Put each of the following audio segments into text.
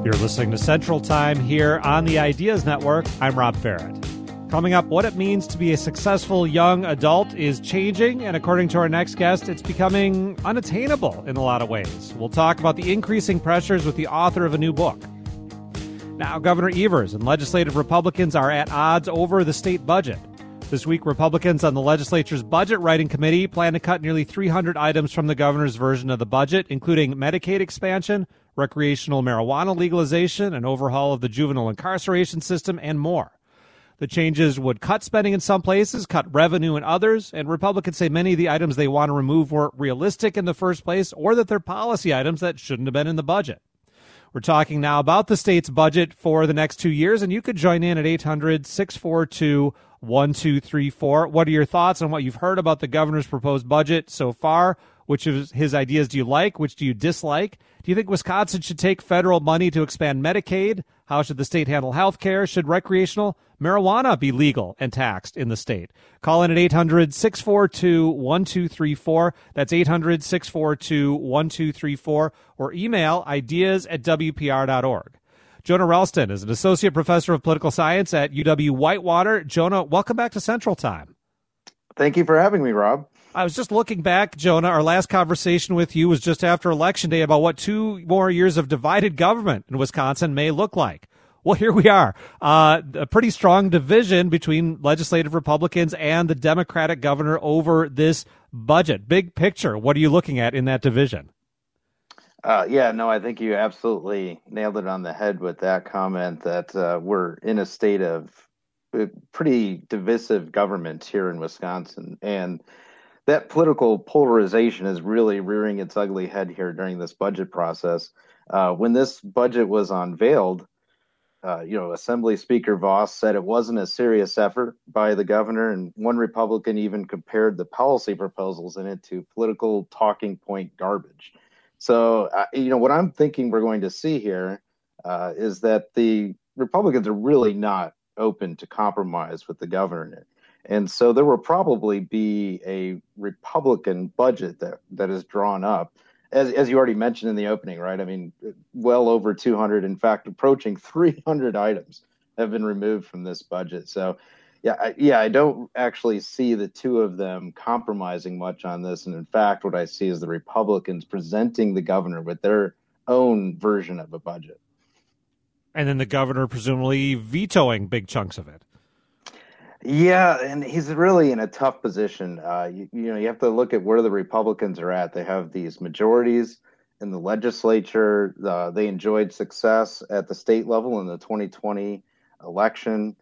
You're listening to Central Time here on the Ideas Network. I'm Rob Farrett. Coming up, what it means to be a successful young adult is changing, and according to our next guest, it's becoming unattainable in a lot of ways. We'll talk about the increasing pressures with the author of a new book. Now, Governor Evers and legislative Republicans are at odds over the state budget. This week, Republicans on the legislature's budget writing committee plan to cut nearly 300 items from the governor's version of the budget, including Medicaid expansion, recreational marijuana legalization, an overhaul of the juvenile incarceration system, and more. The changes would cut spending in some places, cut revenue in others, and Republicans say many of the items they want to remove weren't realistic in the first place, or that they're policy items that shouldn't have been in the budget. We're talking now about the state's budget for the next 2 years, and you could join in at 800-642-1234. What are your thoughts on what you've heard about the governor's proposed budget so far? Which of his ideas do you like? Which do you dislike? Do you think Wisconsin should take federal money to expand Medicaid? How should the state handle health care? Should recreational marijuana be legal and taxed in the state? Call in at 800-642-1234. That's 800-642-1234. Or email ideas@wpr.org. Jonah Ralston is an associate professor of political science at UW-Whitewater. Jonah, welcome back to Central Time. Thank you for having me, Rob. I was just looking back, Jonah. Our last conversation with you was just after Election Day about what 2 more years of divided government in Wisconsin may look like. Well, here we are. A pretty strong division between legislative Republicans and the Democratic governor over this budget. Big picture, what are you looking at in that division? I think you absolutely nailed it on the head with that comment that we're in a state of pretty divisive government here in Wisconsin. And that political polarization is really rearing its ugly head here during this budget process. When this budget was unveiled, Assembly Speaker Vos said it wasn't a serious effort by the governor, and one Republican even compared the policy proposals in it to political talking point garbage. So, what I'm thinking we're going to see here is that the Republicans are really not open to compromise with the governor. And so there will probably be a Republican budget that is drawn up, as you already mentioned in the opening, right? I mean, well over 200, in fact, approaching 300 items have been removed from this budget. So, I don't actually see the two of them compromising much on this. And in fact, what I see is the Republicans presenting the governor with their own version of a budget. And then the governor presumably vetoing big chunks of it. Yeah, and he's really in a tough position. You have to look at where the Republicans are at. They have these majorities in the legislature. They enjoyed success at the state level in the 2020 election.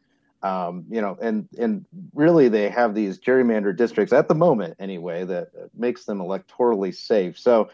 And really they have these gerrymandered districts at the moment anyway that makes them electorally safe. So,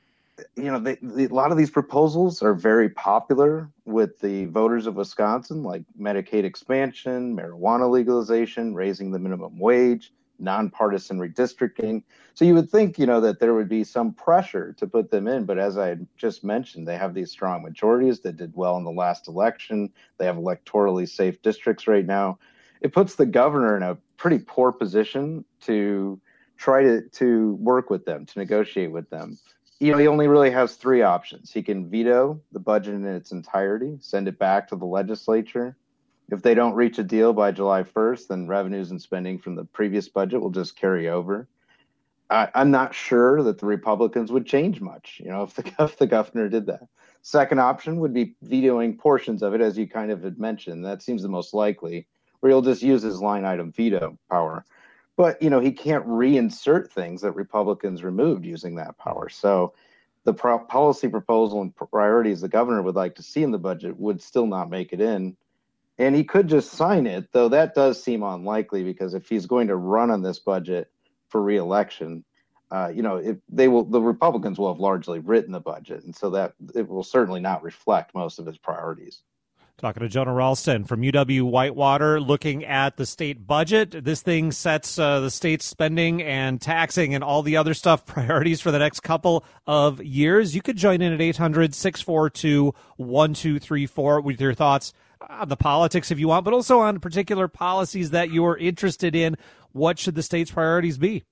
a lot of these proposals are very popular with the voters of Wisconsin, like Medicaid expansion, marijuana legalization, raising the minimum wage, nonpartisan redistricting. So you would think, that there would be some pressure to put them in. But as I just mentioned, they have these strong majorities that did well in the last election. They have electorally safe districts right now. It puts the governor in a pretty poor position to try to work with them, to negotiate with them. He only really has three options. He can veto the budget in its entirety, send it back to the legislature. If they don't reach a deal by July 1st, then revenues and spending from the previous budget will just carry over. I'm not sure that the Republicans would change much, if the governor did that. Second option would be vetoing portions of it, as you kind of had mentioned. That seems the most likely, where he'll just use his line item veto power. But, he can't reinsert things that Republicans removed using that power. So the policy proposal and priorities the governor would like to see in the budget would still not make it in. And he could just sign it, though that does seem unlikely, because if he's going to run on this budget for re-election, the Republicans will have largely written the budget. And so that it will certainly not reflect most of his priorities. Talking to Jonah Ralston from UW-Whitewater, looking at the state budget. This thing sets the state's spending and taxing and all the other stuff priorities for the next couple of years. You could join in at 800-642-1234 with your thoughts on the politics if you want, but also on particular policies that you're interested in. What should the state's priorities be?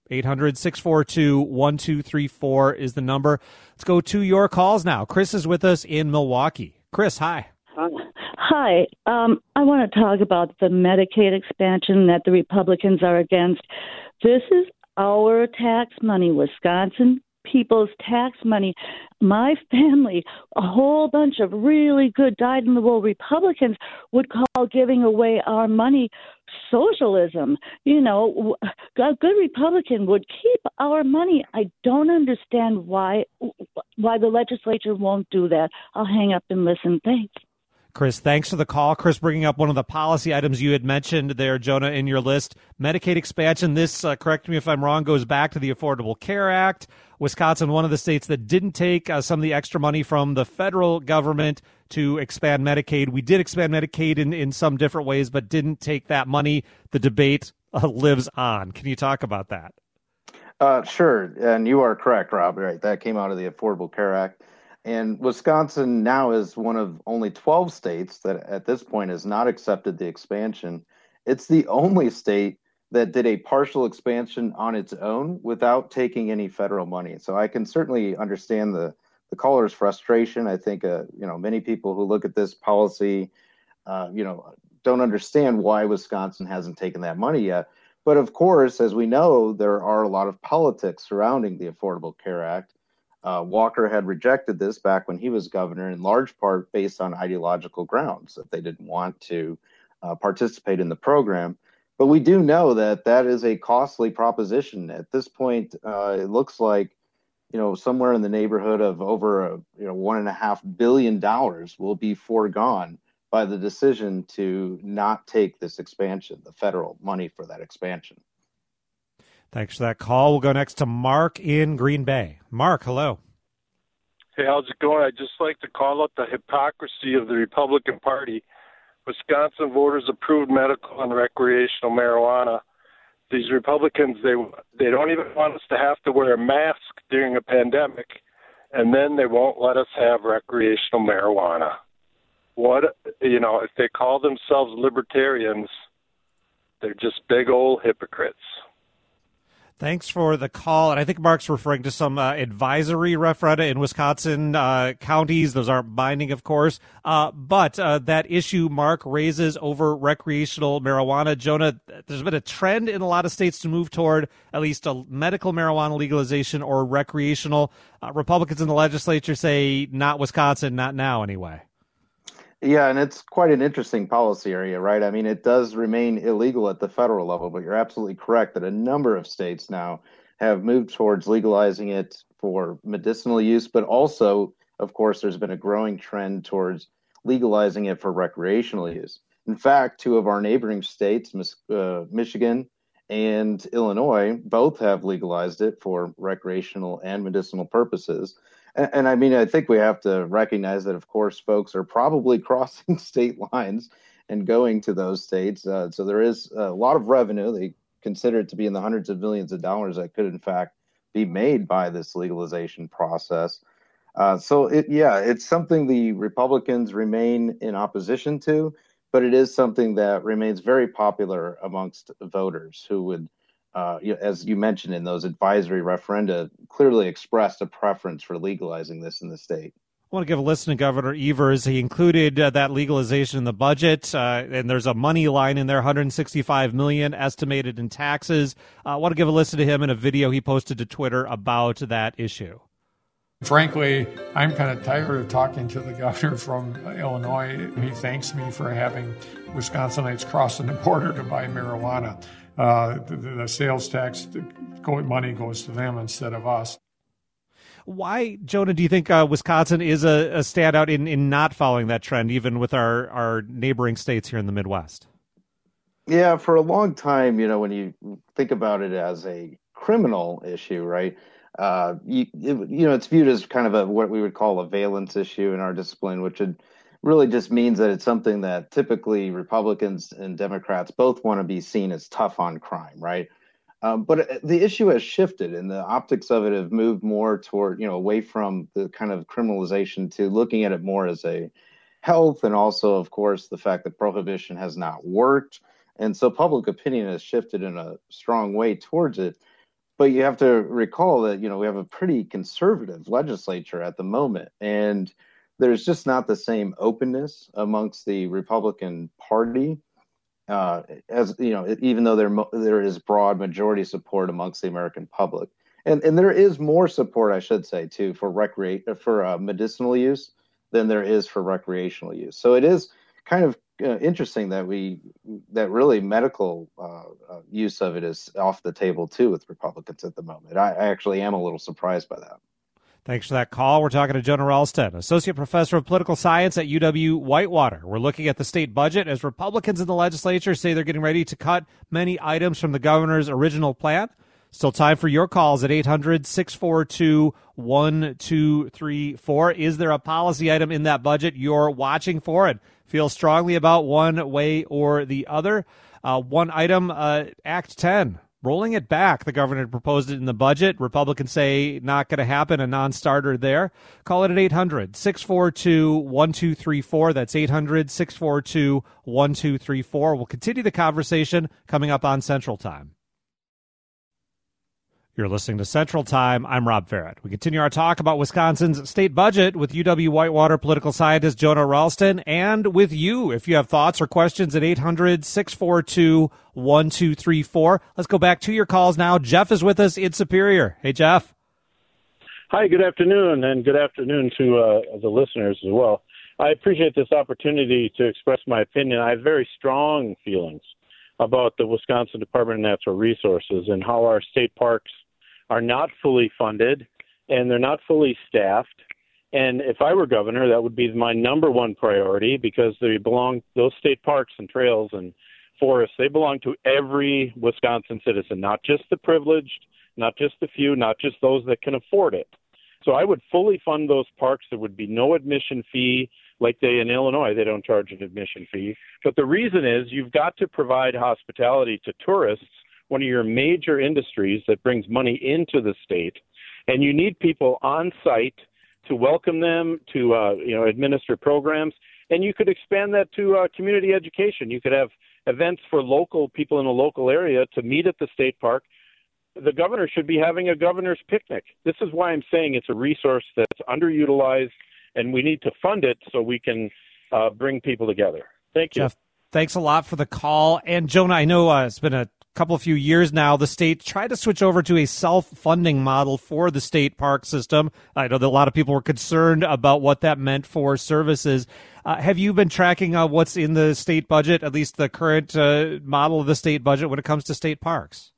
800-642-1234 is the number. Let's go to your calls now. Chris is with us in Milwaukee. Chris, hi. Hi. I want to talk about the Medicaid expansion that the Republicans are against. This is our tax money, Wisconsin people's tax money. My family, a whole bunch of really good dyed-in-the-wool Republicans would call giving away our money socialism. You know, a good Republican would keep our money. I don't understand why the legislature won't do that. I'll hang up and listen. Thanks. Chris, thanks for the call. Chris, bringing up one of the policy items you had mentioned there, Jonah, in your list, Medicaid expansion. This, correct me if I'm wrong, goes back to the Affordable Care Act. Wisconsin, one of the states that didn't take some of the extra money from the federal government to expand Medicaid. We did expand Medicaid in some different ways, but didn't take that money. The debate lives on. Can you talk about that? Sure. And you are correct, Rob. Right. That came out of the Affordable Care Act. And Wisconsin now is one of only 12 states that at this point has not accepted the expansion. It's the only state that did a partial expansion on its own without taking any federal money. So I can certainly understand the caller's frustration. I think, many people who look at this policy, don't understand why Wisconsin hasn't taken that money yet. But of course, as we know, there are a lot of politics surrounding the Affordable Care Act. Walker had rejected this back when he was governor, in large part based on ideological grounds, that they didn't want to participate in the program. But we do know that that is a costly proposition. At this point, it looks like, somewhere in the neighborhood of over $1.5 billion will be foregone by the decision to not take this expansion, the federal money for that expansion. Thanks for that call. We'll go next to Mark in Green Bay. Mark, hello. Hey, how's it going? I'd just like to call out the hypocrisy of the Republican Party. Wisconsin voters approved medical and recreational marijuana. These Republicans, they don't even want us to have to wear a mask during a pandemic, and then they won't let us have recreational marijuana. If they call themselves libertarians, they're just big old hypocrites. Thanks for the call. And I think Mark's referring to some advisory referenda in Wisconsin counties. Those aren't binding, of course. But that issue Mark raises over recreational marijuana, Jonah, there's been a trend in a lot of states to move toward at least a medical marijuana legalization or recreational. Republicans in the legislature say not Wisconsin, not now anyway. Yeah, and it's quite an interesting policy area, right? I mean, it does remain illegal at the federal level, but you're absolutely correct that a number of states now have moved towards legalizing it for medicinal use, but also, of course, there's been a growing trend towards legalizing it for recreational use. In fact, two of our neighboring states, Michigan and Illinois, both have legalized it for recreational and medicinal purposes. And I mean, I think we have to recognize that, of course, folks are probably crossing state lines and going to those states. So there is a lot of revenue. They consider it to be in the hundreds of millions of dollars that could, in fact, be made by this legalization process. It's something the Republicans remain in opposition to, but it is something that remains very popular amongst voters who would, as you mentioned in those advisory referenda, clearly expressed a preference for legalizing this in the state. I want to give a listen to Governor Evers. He included that legalization in the budget, and there's a money line in there, $165 million estimated in taxes. I want to give a listen to him in a video he posted to Twitter about that issue. Frankly, I'm kind of tired of talking to the governor from Illinois. He thanks me for having Wisconsinites crossing the border to buy marijuana. The sales tax money goes to them instead of us. Why, Jonah, do you think Wisconsin is a standout in not following that trend, even with our neighboring states here in the Midwest? Yeah, for a long time, when you think about it as a criminal issue, right? It's viewed as kind of what we would call a valence issue in our discipline, which really just means that it's something that typically Republicans and Democrats both want to be seen as tough on crime, right? But the issue has shifted, and the optics of it have moved more toward, away from the kind of criminalization to looking at it more as a health, and also, of course, the fact that prohibition has not worked. And so public opinion has shifted in a strong way towards it. But you have to recall that, we have a pretty conservative legislature at the moment. And there's just not the same openness amongst the Republican Party, as you know, even though there is broad majority support amongst the American public, and there is more support, I should say, too, for medicinal use than there is for recreational use. So it is kind of interesting that really medical use of it is off the table too with Republicans at the moment. I actually am a little surprised by that. Thanks for that call. We're talking to Jonah Ralston, Associate Professor of Political Science at UW-Whitewater. We're looking at the state budget as Republicans in the legislature say they're getting ready to cut many items from the governor's original plan. Still time for your calls at 800-642-1234. Is there a policy item in that budget you're watching for and feel strongly about one way or the other? One item, Act 10. Rolling it back. The governor proposed it in the budget. Republicans say not going to happen, a non-starter there. Call it at 800-642-1234. That's 800-642-1234. We'll continue the conversation coming up on Central Time. You're listening to Central Time. I'm Rob Ferret. We continue our talk about Wisconsin's state budget with UW-Whitewater political scientist Jonah Ralston, and with you. If you have thoughts or questions at 800-642-1234. Let's go back to your calls now. Jeff is with us in Superior. Hey, Jeff. Hi, good afternoon, and good afternoon to the listeners as well. I appreciate this opportunity to express my opinion. I have very strong feelings about the Wisconsin Department of Natural Resources and how our state parks are not fully funded and they're not fully staffed. And if I were governor, that would be my number one priority, because those state parks and trails and forests, they belong to every Wisconsin citizen, not just the privileged, not just the few, not just those that can afford it. So I would fully fund those parks. There would be no admission fee. Like in Illinois, they don't charge an admission fee. But the reason is you've got to provide hospitality to tourists, one of your major industries that brings money into the state, and you need people on site to welcome them, to administer programs, and you could expand that to community education. You could have events for local people in a local area to meet at the state park. The governor should be having a governor's picnic. This is why I'm saying it's a resource that's underutilized, and we need to fund it so we can bring people together. Thank you. Jeff, thanks a lot for the call. And Jonah, I know it's been a few years now, the state tried to switch over to a self-funding model for the state park system. I know that a lot of people were concerned about what that meant for services. Have you been tracking what's in the state budget, at least the current model of the state budget when it comes to state parks?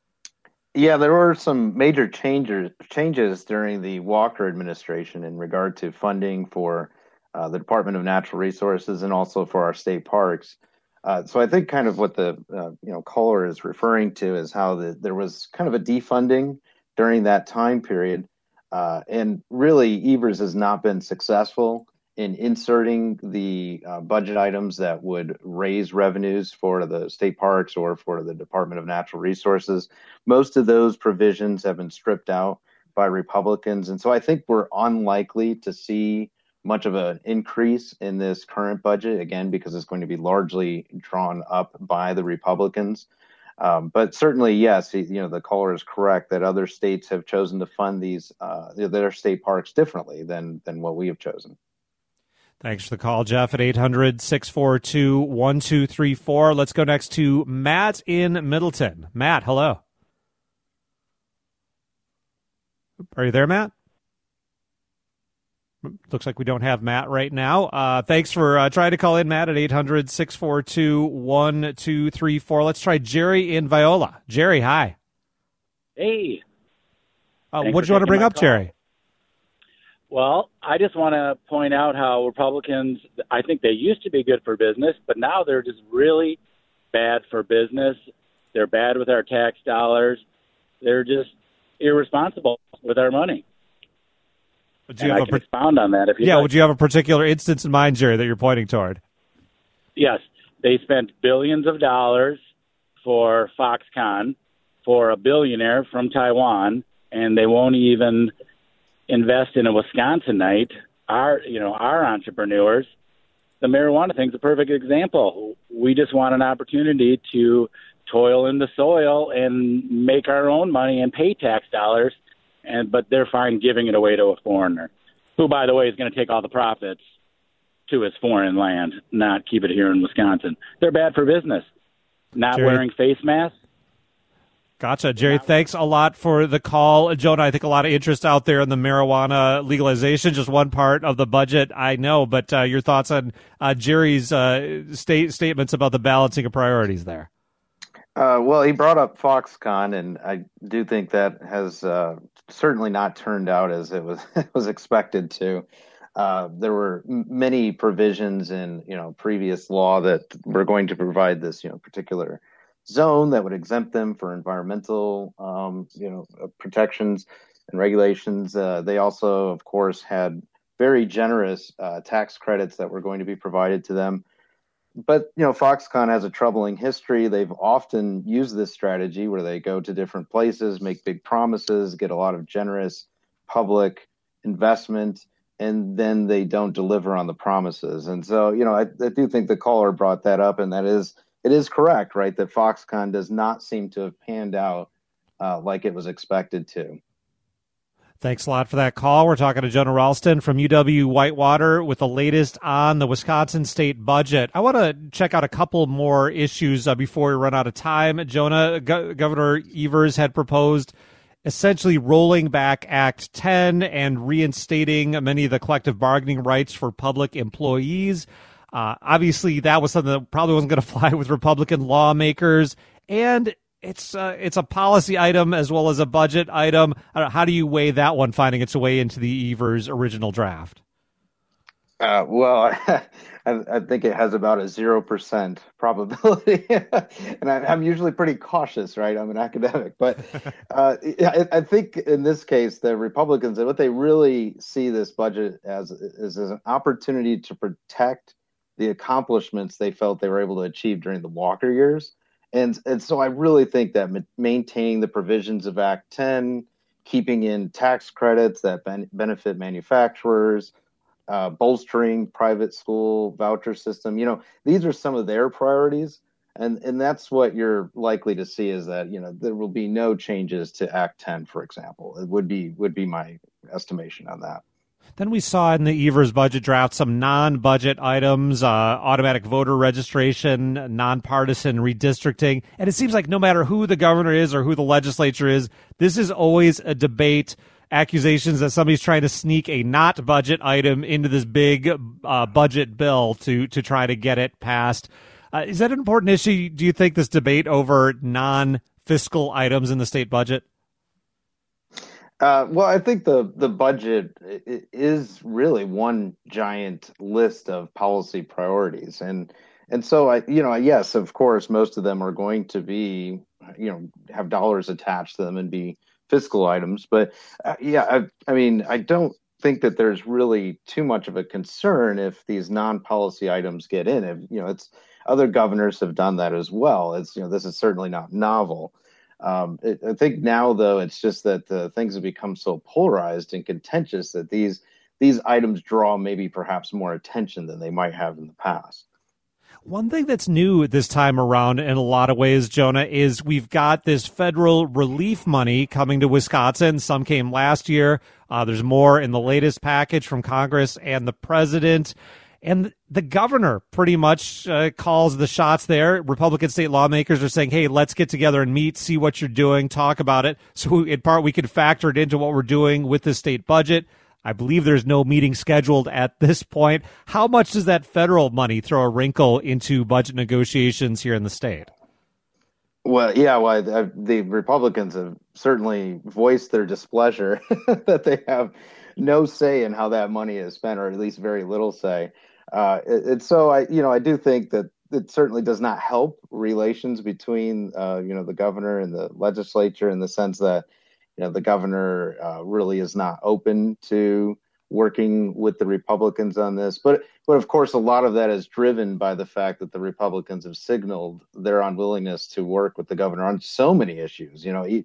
Yeah, there were some major changes during the Walker administration in regard to funding for the Department of Natural Resources and also for our state parks. So I think kind of what the caller is referring to is how there was kind of a defunding during that time period, and really Evers has not been successful in inserting the budget items that would raise revenues for the state parks or for the Department of Natural Resources. Most of those provisions have been stripped out by Republicans, and so I think we're unlikely to see much of an increase in this current budget, again, because it's going to be largely drawn up by the Republicans. But certainly, yes, the caller is correct that other states have chosen to fund their state parks differently than what we have chosen. Thanks for the call, Jeff, at 800-642-1234. Let's go next to Matt in Middleton. Matt, hello. Are you there, Matt? Looks like we don't have Matt right now. Thanks for trying to call in, Matt, at 800-642-1234. Let's try Jerry in Viola. Jerry, hi. Hey. What did you want to bring up, Jerry? Well, I just want to point out how Republicans, I think they used to be good for business, but now they're just really bad for business. They're bad with our tax dollars. They're just irresponsible with our money. I can expound on that if you like. Would you have a particular instance in mind, Jerry, that you're pointing toward? Yes. They spent billions of dollars for Foxconn for a billionaire from Taiwan, and they won't even invest in a Wisconsinite, our entrepreneurs. The marijuana thing's a perfect example. We just want an opportunity to toil in the soil and make our own money and pay tax dollars, but they're fine giving it away to a foreigner. who, by the way, is going to take all the profits to his foreign land, not keep it here in Wisconsin. They're bad for business. Not Jerry, wearing face masks. Gotcha. Jerry, thanks a lot for the call. Jonah, I think a lot of interest out there in the marijuana legalization, just one part of the budget, I know, but your thoughts on Jerry's statements about the balancing of priorities there. Well, he brought up Foxconn, and I do think that has certainly not turned out as it was expected to. There were many provisions in previous law that were going to provide this particular zone that would exempt them for environmental protections and regulations. They also, of course, had very generous tax credits that were going to be provided to them. But Foxconn has a troubling history. They've often used this strategy where they go to different places, make big promises, get a lot of generous public investment, and then they don't deliver on the promises. And so, I do think the caller brought that up, and it is correct, right, that Foxconn does not seem to have panned out like it was expected to. Thanks a lot for that call. We're talking to Jonah Ralston from UW-Whitewater with the latest on the Wisconsin state budget. I want to check out a couple more issues before we run out of time. Jonah, Governor Evers had proposed essentially rolling back Act 10 and reinstating many of the collective bargaining rights for public employees. Obviously, that was something that probably wasn't going to fly with Republican lawmakers, and it's a policy item as well as a budget item. How do you weigh that one finding its way into the Evers original draft? Well, I think it has about a 0% probability, and I'm usually pretty cautious, right? I'm an academic, but I think in this case, the Republicans, what they really see this budget as is an opportunity to protect the accomplishments they felt they were able to achieve during the Walker years. And so I really think that maintaining the provisions of Act 10, keeping in tax credits that benefit manufacturers, bolstering private school voucher system, these are some of their priorities. And that's what you're likely to see is that, there will be no changes to Act 10, for example. It would be my estimation on that. Then we saw in the Evers budget draft some non-budget items, automatic voter registration, nonpartisan redistricting. And it seems like no matter who the governor is or who the legislature is, this is always a debate. Accusations that somebody's trying to sneak a not budget item into this big budget bill to try to get it passed. Is that an important issue, do you think, this debate over non-fiscal items in the state budget? Well, I think the budget is really one giant list of policy priorities, and so yes, of course, most of them are going to be have dollars attached to them and be fiscal items, but I don't think that there's really too much of a concern if these non-policy items get in. It's other governors have done that as well. This is certainly not novel. I think now, though, it's just that things have become so polarized and contentious that these items draw maybe perhaps more attention than they might have in the past. One thing that's new this time around in a lot of ways, Jonah, is we've got this federal relief money coming to Wisconsin. Some came last year. There's more in the latest package from Congress and the president. And the governor pretty much calls the shots there. Republican state lawmakers are saying, hey, let's get together and meet, see what you're doing, talk about it. So in part, we can factor it into what we're doing with the state budget. I believe there's no meeting scheduled at this point. How much does that federal money throw a wrinkle into budget negotiations here in the state? Well, the Republicans have certainly voiced their displeasure that they have no say in how that money is spent, or at least very little say. And so I do think that it certainly does not help relations between, the governor and the legislature, in the sense that, the governor really is not open to working with the Republicans on this. But of course, a lot of that is driven by the fact that the Republicans have signaled their unwillingness to work with the governor on so many issues.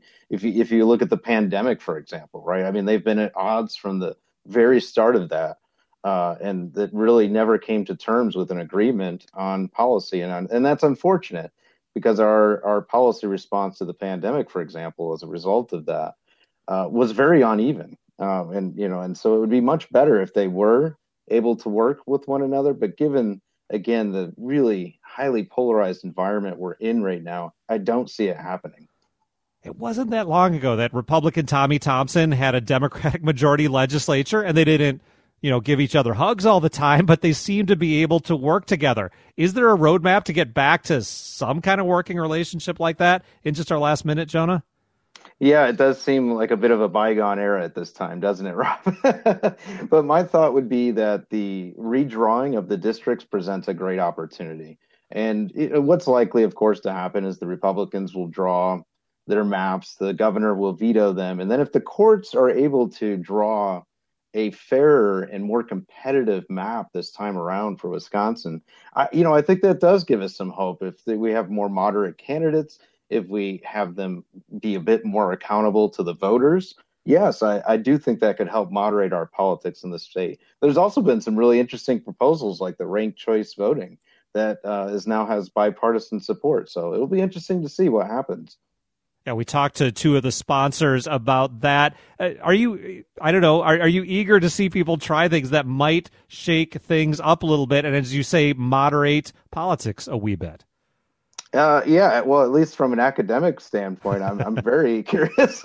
If you look at the pandemic, for example, right? I mean, they've been at odds from the very start of that. And that really never came to terms with an agreement on policy. And that's unfortunate, because our policy response to the pandemic, for example, as a result of that, was very uneven. And so it would be much better if they were able to work with one another. But given, again, the really highly polarized environment we're in right now, I don't see it happening. It wasn't that long ago that Republican Tommy Thompson had a Democratic majority legislature, and they didn't, give each other hugs all the time, but they seem to be able to work together. Is there a roadmap to get back to some kind of working relationship like that in just our last minute, Jonah? Yeah, it does seem like a bit of a bygone era at this time, doesn't it, Rob? But my thought would be that the redrawing of the districts presents a great opportunity. And what's likely, of course, to happen is the Republicans will draw their maps, the governor will veto them. And then if the courts are able to draw a fairer and more competitive map this time around for Wisconsin, I think that does give us some hope. If we have more moderate candidates, if we have them be a bit more accountable to the voters, yes, I do think that could help moderate our politics in the state. There's also been some really interesting proposals like the ranked choice voting that now has bipartisan support. So it'll be interesting to see what happens. Yeah, we talked to two of the sponsors about that. Are you eager to see people try things that might shake things up a little bit and, as you say, moderate politics a wee bit? Yeah, well, at least from an academic standpoint, I'm very curious.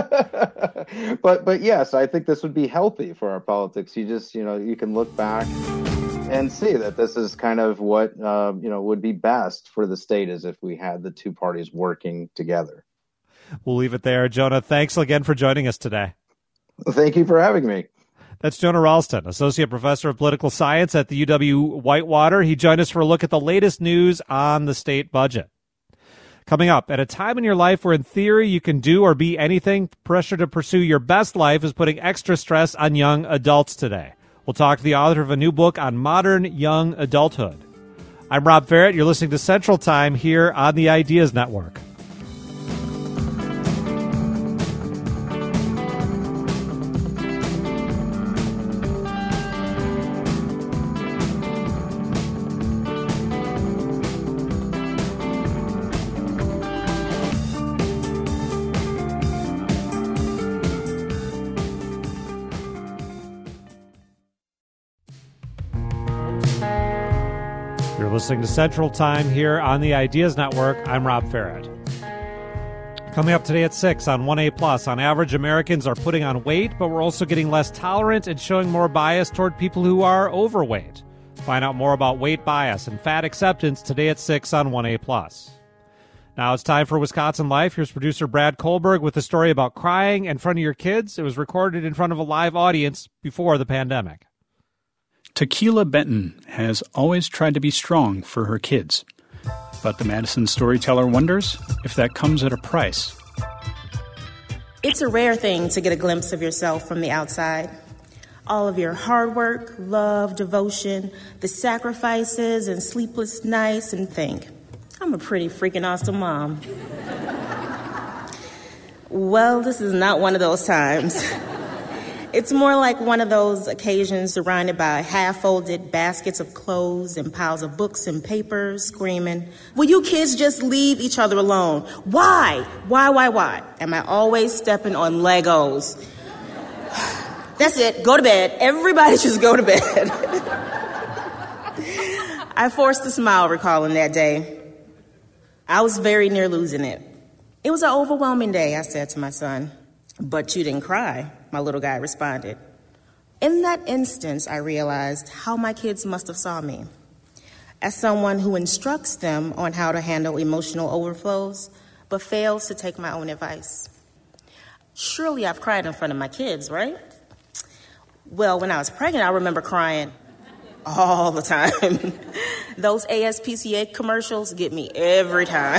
But yes, I think this would be healthy for our politics. You can look back and see that this is kind of what would be best for the state, is if we had the two parties working together. We'll leave it there. Jonah, thanks again for joining us today. Thank you for having me. That's Jonah Ralston, Associate Professor of Political Science at the UW Whitewater. He joined us for a look at the latest news on the state budget. Coming up, at a time in your life where in theory you can do or be anything, pressure to pursue your best life is putting extra stress on young adults today. We'll talk to the author of a new book on modern young adulthood. I'm Rob Ferrett. You're listening to Central Time here on the Ideas Network. You're listening to Central Time here on the Ideas Network. I'm Rob Ferrett. Coming up today at 6 on 1A+, on average, Americans are putting on weight, but we're also getting less tolerant and showing more bias toward people who are overweight. Find out more about weight bias and fat acceptance today at 6 on 1A+. Now it's time for Wisconsin Life. Here's producer Brad Kohlberg with a story about crying in front of your kids. It was recorded in front of a live audience before the pandemic. Tequila Benton has always tried to be strong for her kids. But the Madison storyteller wonders if that comes at a price. It's a rare thing to get a glimpse of yourself from the outside. All of your hard work, love, devotion, the sacrifices and sleepless nights, and think, I'm a pretty freaking awesome mom. Well, this is not one of those times. It's more like one of those occasions surrounded by half-folded baskets of clothes and piles of books and papers, screaming, will you kids just leave each other alone? Why? Why? Am I always stepping on Legos? That's it. Go to bed. Everybody just go to bed. I forced a smile recalling that day. I was very near losing it. It was an overwhelming day, I said to my son. But you didn't cry, my little guy responded. In that instance, I realized how my kids must have saw me. As someone who instructs them on how to handle emotional overflows, but fails to take my own advice. Surely I've cried in front of my kids, right? Well, when I was pregnant, I remember crying all the time. Those ASPCA commercials get me every time.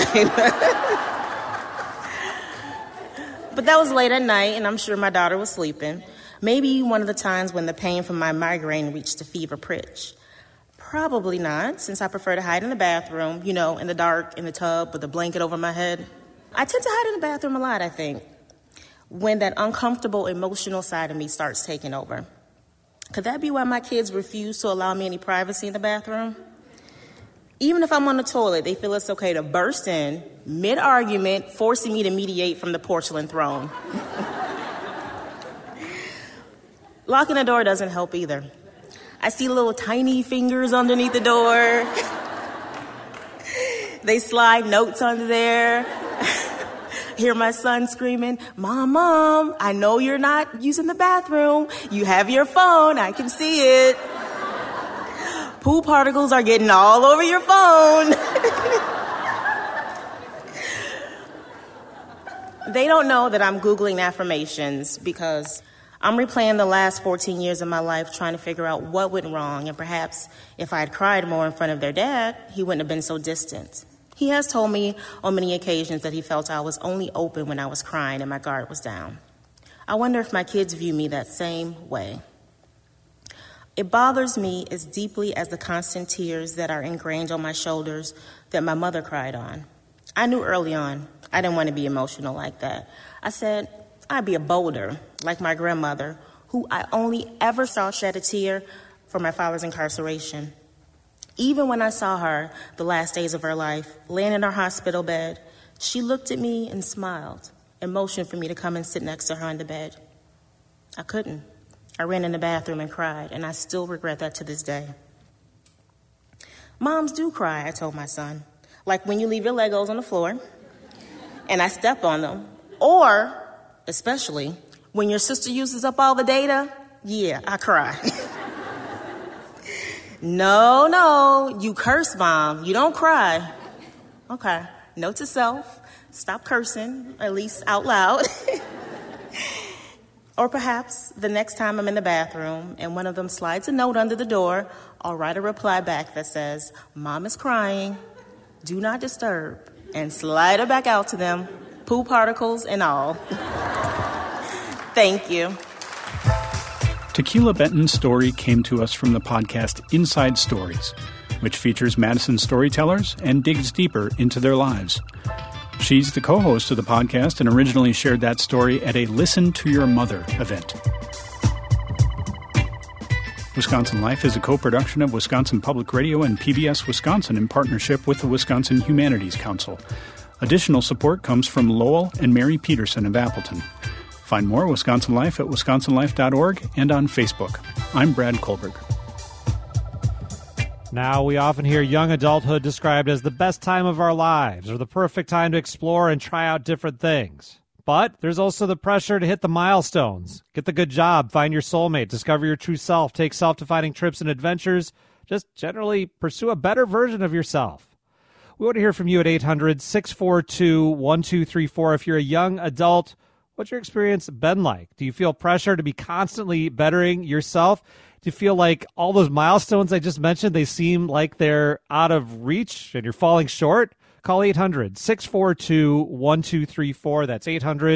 But that was late at night, and I'm sure my daughter was sleeping. Maybe one of the times when the pain from my migraine reached a fever pitch. Probably not, since I prefer to hide in the bathroom, in the dark, in the tub, with a blanket over my head. I tend to hide in the bathroom a lot, I think, when that uncomfortable emotional side of me starts taking over. Could that be why my kids refuse to allow me any privacy in the bathroom? Even if I'm on the toilet, they feel it's okay to burst in, mid-argument, forcing me to mediate from the porcelain throne. Locking the door doesn't help either. I see little tiny fingers underneath the door. They slide notes under there. Hear my son screaming, Mom, Mom, I know you're not using the bathroom. You have your phone. I can see it. Poo particles are getting all over your phone. They don't know that I'm Googling affirmations because I'm replaying the last 14 years of my life trying to figure out what went wrong, and perhaps if I had cried more in front of their dad, he wouldn't have been so distant. He has told me on many occasions that he felt I was only open when I was crying and my guard was down. I wonder if my kids view me that same way. It bothers me as deeply as the constant tears that are ingrained on my shoulders that my mother cried on. I knew early on I didn't want to be emotional like that. I said I'd be a boulder like my grandmother, who I only ever saw shed a tear for my father's incarceration. Even when I saw her the last days of her life, laying in her hospital bed, she looked at me and smiled and motioned for me to come and sit next to her on the bed. I couldn't. I ran in the bathroom and cried, and I still regret that to this day. Moms do cry, I told my son, like when you leave your Legos on the floor and I step on them, or especially when your sister uses up all the data. Yeah, I cry. No, you curse, Mom. You don't cry. Okay, note to self, stop cursing, at least out loud. Or perhaps the next time I'm in the bathroom and one of them slides a note under the door, I'll write a reply back that says, Mom is crying, do not disturb, and slide it back out to them, poo particles and all. Thank you. Tequila Benton's story came to us from the podcast Inside Stories, which features Madison storytellers and digs deeper into their lives. She's the co-host of the podcast and originally shared that story at a Listen to Your Mother event. Wisconsin Life is a co-production of Wisconsin Public Radio and PBS Wisconsin in partnership with the Wisconsin Humanities Council. Additional support comes from Lowell and Mary Peterson of Appleton. Find more Wisconsin Life at wisconsinlife.org and on Facebook. I'm Brad Kohlberg. Now, we often hear young adulthood described as the best time of our lives or the perfect time to explore and try out different things. But there's also the pressure to hit the milestones, get the good job, find your soulmate, discover your true self, take self-defining trips and adventures, just generally pursue a better version of yourself. We want to hear from you at 800-642-1234. If you're a young adult, what's your experience been like? Do you feel pressure to be constantly bettering yourself? Do you feel like all those milestones I just mentioned, they seem like they're out of reach and you're falling short? Call 800-642-1234. That's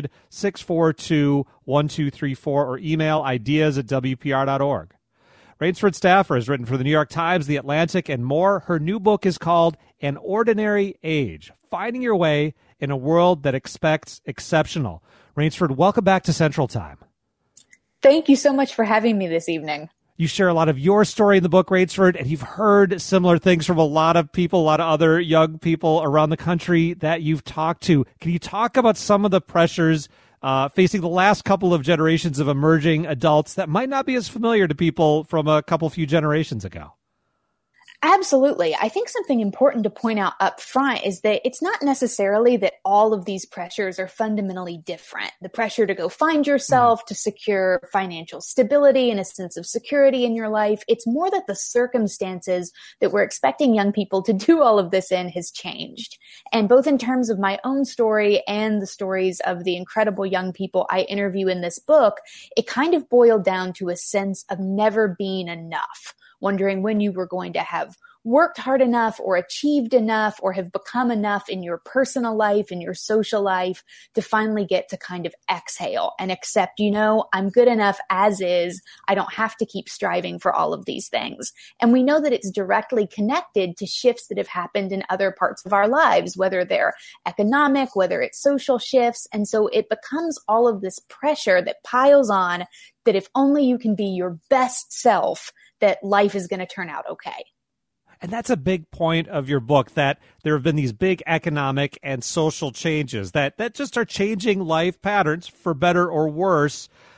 800-642-1234 or email ideas@wpr.org. Rainsford Staffer has written for the New York Times, The Atlantic, and more. Her new book is called An Ordinary Age, Finding Your Way in a World That Expects Exceptional. Rainsford, welcome back to Central Time. Thank you so much for having me this evening. You share a lot of your story in the book, Rainsford, and you've heard similar things from a lot of people, a lot of other young people around the country that you've talked to. Can you talk about some of the pressures facing the last couple of generations of emerging adults that might not be as familiar to people from a few generations ago? Absolutely. I think something important to point out up front is that it's not necessarily that all of these pressures are fundamentally different. The pressure to go find yourself, to secure financial stability and a sense of security in your life. It's more that the circumstances that we're expecting young people to do all of this in has changed. And both in terms of my own story and the stories of the incredible young people I interview in this book, it kind of boiled down to a sense of never being enough. Wondering when you were going to have worked hard enough or achieved enough or have become enough in your personal life, in your social life to finally get to kind of exhale and accept, I'm good enough as is. I don't have to keep striving for all of these things. And we know that it's directly connected to shifts that have happened in other parts of our lives, whether they're economic, whether it's social shifts. And so it becomes all of this pressure that piles on that if only you can be your best self, that life is going to turn out okay. And that's a big point of your book, that there have been these big economic and social changes that just are changing life patterns for better or worse.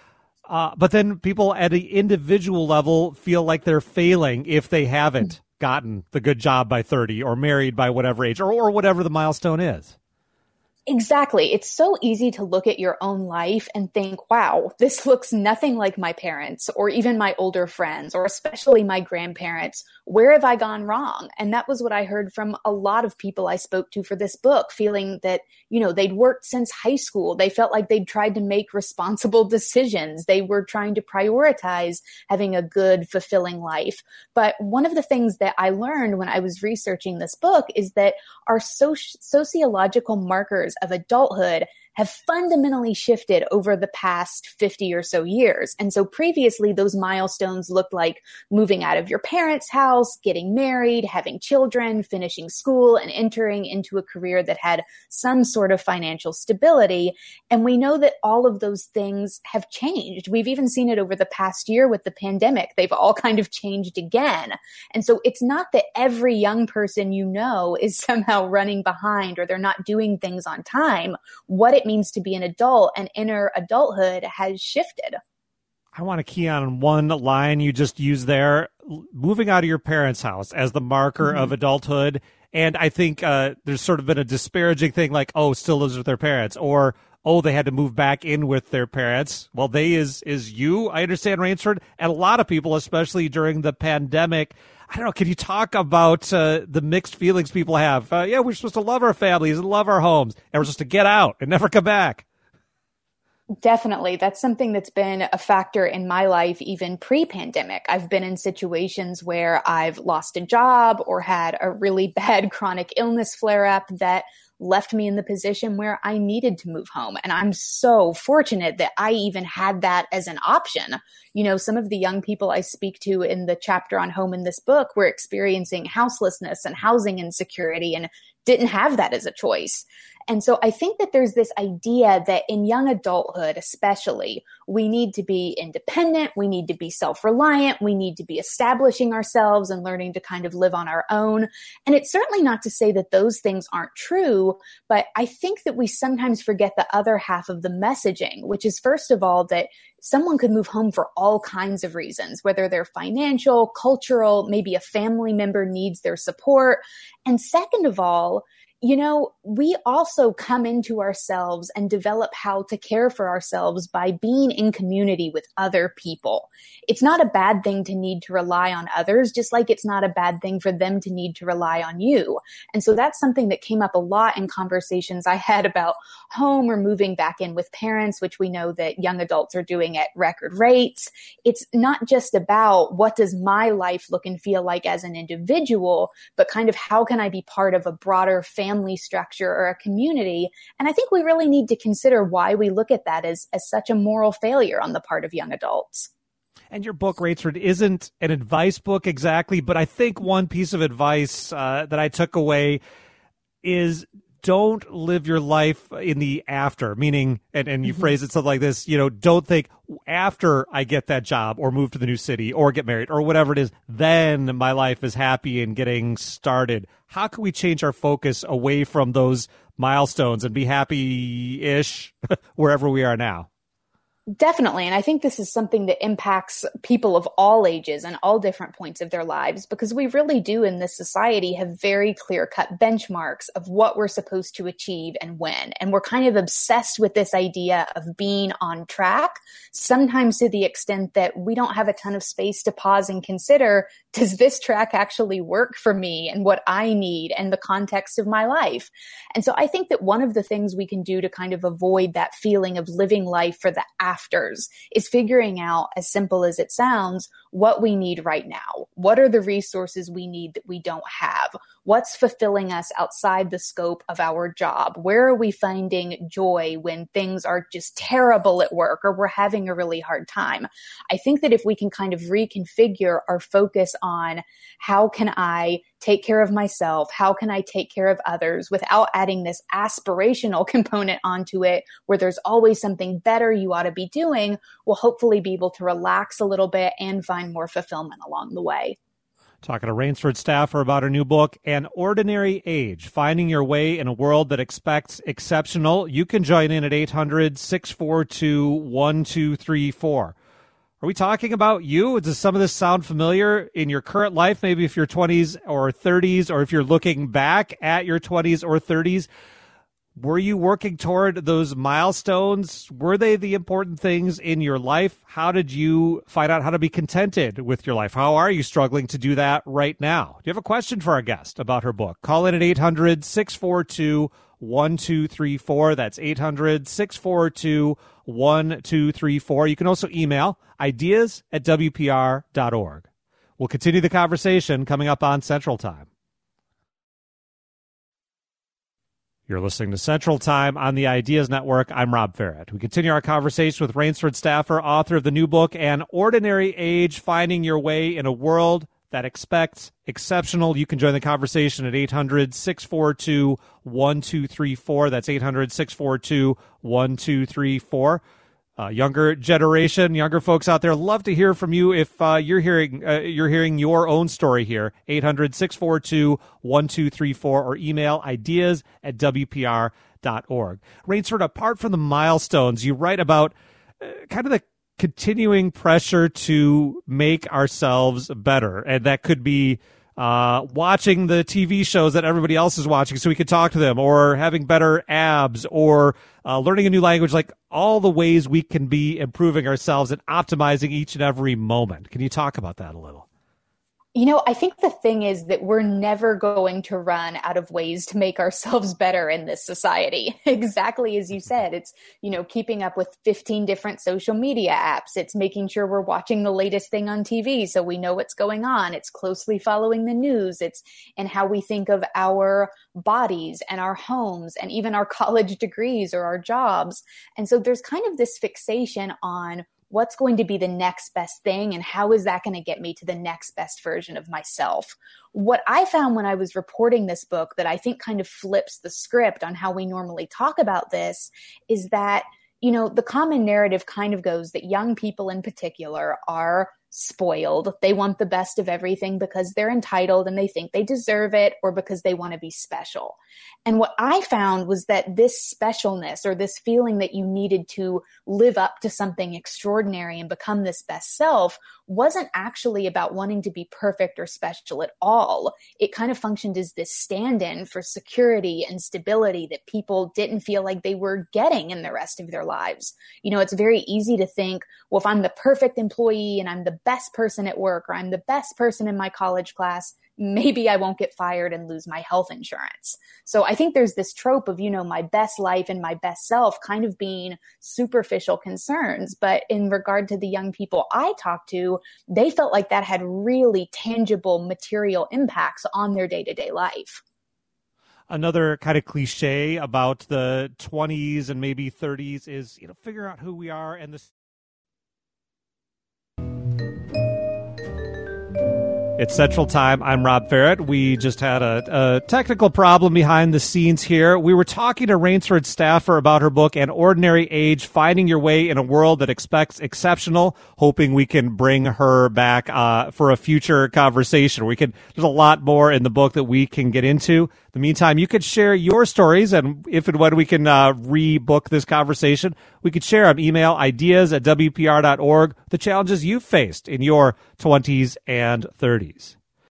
But then people at the individual level feel like they're failing if they haven't gotten the good job by 30 or married by whatever age or whatever the milestone is. Exactly. It's so easy to look at your own life and think, wow, this looks nothing like my parents or even my older friends or especially my grandparents. Where have I gone wrong? And that was what I heard from a lot of people I spoke to for this book, feeling that, they'd worked since high school. They felt like they'd tried to make responsible decisions. They were trying to prioritize having a good, fulfilling life. But one of the things that I learned when I was researching this book is that our sociological markers of adulthood have fundamentally shifted over the past 50 or so years. And so previously, those milestones looked like moving out of your parents' house, getting married, having children, finishing school, and entering into a career that had some sort of financial stability. And we know that all of those things have changed. We've even seen it over the past year with the pandemic. They've all kind of changed again. And so it's not that every young person is somehow running behind or they're not doing things on time. What it means to be an adult and enter adulthood has shifted. I want to key on one line you just used there, moving out of your parents' house as the marker of adulthood. And I think there's sort of been a disparaging thing like, oh, still lives with their parents, or, oh, they had to move back in with their parents. Well, they is you. I understand, Rainsford, and a lot of people, especially during the pandemic. I don't know. Can you talk about the mixed feelings people have? We're supposed to love our families and love our homes, and we're supposed to get out and never come back. Definitely. That's something that's been a factor in my life, even pre-pandemic. I've been in situations where I've lost a job or had a really bad chronic illness flare-up that left me in the position where I needed to move home. And I'm so fortunate that I even had that as an option. Some of the young people I speak to in the chapter on home in this book were experiencing houselessness and housing insecurity and didn't have that as a choice. And so I think that there's this idea that in young adulthood, especially, we need to be independent, we need to be self-reliant, we need to be establishing ourselves and learning to kind of live on our own. And it's certainly not to say that those things aren't true, but I think that we sometimes forget the other half of the messaging, which is, first of all, that someone could move home for all kinds of reasons, whether they're financial, cultural, maybe a family member needs their support. And second of all, we also come into ourselves and develop how to care for ourselves by being in community with other people. It's not a bad thing to need to rely on others, just like it's not a bad thing for them to need to rely on you. And so that's something that came up a lot in conversations I had about home or moving back in with parents, which we know that young adults are doing at record rates. It's not just about what does my life look and feel like as an individual, but kind of how can I be part of a broader family structure or a community. And I think we really need to consider why we look at that as such a moral failure on the part of young adults. And your book, Rainsford, isn't an advice book exactly, but I think one piece of advice that I took away is don't live your life in the after, meaning, and you phrase it something like this, don't think after I get that job or move to the new city or get married or whatever it is, then my life is happy and getting started. How can we change our focus away from those milestones and be happy-ish wherever we are now? Definitely. And I think this is something that impacts people of all ages and all different points of their lives, because we really do in this society have very clear-cut benchmarks of what we're supposed to achieve and when. And we're kind of obsessed with this idea of being on track, sometimes to the extent that we don't have a ton of space to pause and consider, does this track actually work for me and what I need and the context of my life? And so I think that one of the things we can do to kind of avoid that feeling of living life for the afters is figuring out, as simple as it sounds, what we need right now. What are the resources we need that we don't have? What's fulfilling us outside the scope of our job? Where are we finding joy when things are just terrible at work or we're having a really hard time? I think that if we can kind of reconfigure our focus on how can I take care of myself, how can I take care of others without adding this aspirational component onto it where there's always something better you ought to be doing, we'll hopefully be able to relax a little bit and find more fulfillment along the way. Talking to Rainsford Staffer about her new book, An Ordinary Age, Finding Your Way in a World That Expects Exceptional. You can join in at 800-642-1234. Are we talking about you? Does some of this sound familiar in your current life? Maybe if you're 20s or 30s, or if you're looking back at your 20s or 30s, were you working toward those milestones? Were they the important things in your life? How did you find out how to be contented with your life? How are you struggling to do that right now? Do you have a question for our guest about her book? Call in at 800-642-1234. That's 800-642-1234. You can also email ideas@wpr.org. We'll continue the conversation coming up on Central Time. You're listening to Central Time on the Ideas Network. I'm Rob Farrett. We continue our conversation with Rainsford Staffer, author of the new book, An Ordinary Age, Finding Your Way in a World That Expects Exceptional. You can join the conversation at 800-642-1234. That's 800-642-1234. Younger generation, younger folks out there, love to hear from you if you're hearing your own story here. 800-642-1234 or email ideas@wpr.org. Rainsford, apart from the milestones, you write about kind of the continuing pressure to make ourselves better, and that could be watching the TV shows that everybody else is watching so we could talk to them, or having better abs, or learning a new language, like all the ways we can be improving ourselves and optimizing each and every moment. Can you talk about that a little? You know, I think the thing is that we're never going to run out of ways to make ourselves better in this society. Exactly as you said, it's, keeping up with 15 different social media apps. It's making sure we're watching the latest thing on TV so we know what's going on. It's closely following the news. It's in how we think of our bodies and our homes and even our college degrees or our jobs. And so there's kind of this fixation on what's going to be the next best thing and how is that going to get me to the next best version of myself. What I found when I was reporting this book that I think kind of flips the script on how we normally talk about this is that, the common narrative kind of goes that young people in particular are spoiled. They want the best of everything because they're entitled and they think they deserve it, or because they want to be special. And what I found was that this specialness, or this feeling that you needed to live up to something extraordinary and become this best self, wasn't actually about wanting to be perfect or special at all. It kind of functioned as this stand-in for security and stability that people didn't feel like they were getting in the rest of their lives. It's very easy to think, well, if I'm the perfect employee and I'm the best person at work, or I'm the best person in my college class, maybe I won't get fired and lose my health insurance. So I think there's this trope of, my best life and my best self kind of being superficial concerns. But in regard to the young people I talked to, they felt like that had really tangible material impacts on their day-to-day life. Another kind of cliche about the 20s and maybe 30s is, figure out who we are and this. It's Central Time. I'm Rob Farrett. We just had a technical problem behind the scenes here. We were talking to Rainsford Staffer about her book, An Ordinary Age, Finding Your Way in a World That Expects Exceptional, hoping we can bring her back for a future conversation. There's a lot more in the book that we can get into. In the meantime, you could share your stories, and if and when we can rebook this conversation, we could share them. Email ideas@wpr.org, the challenges you've faced in your 20s and 30s.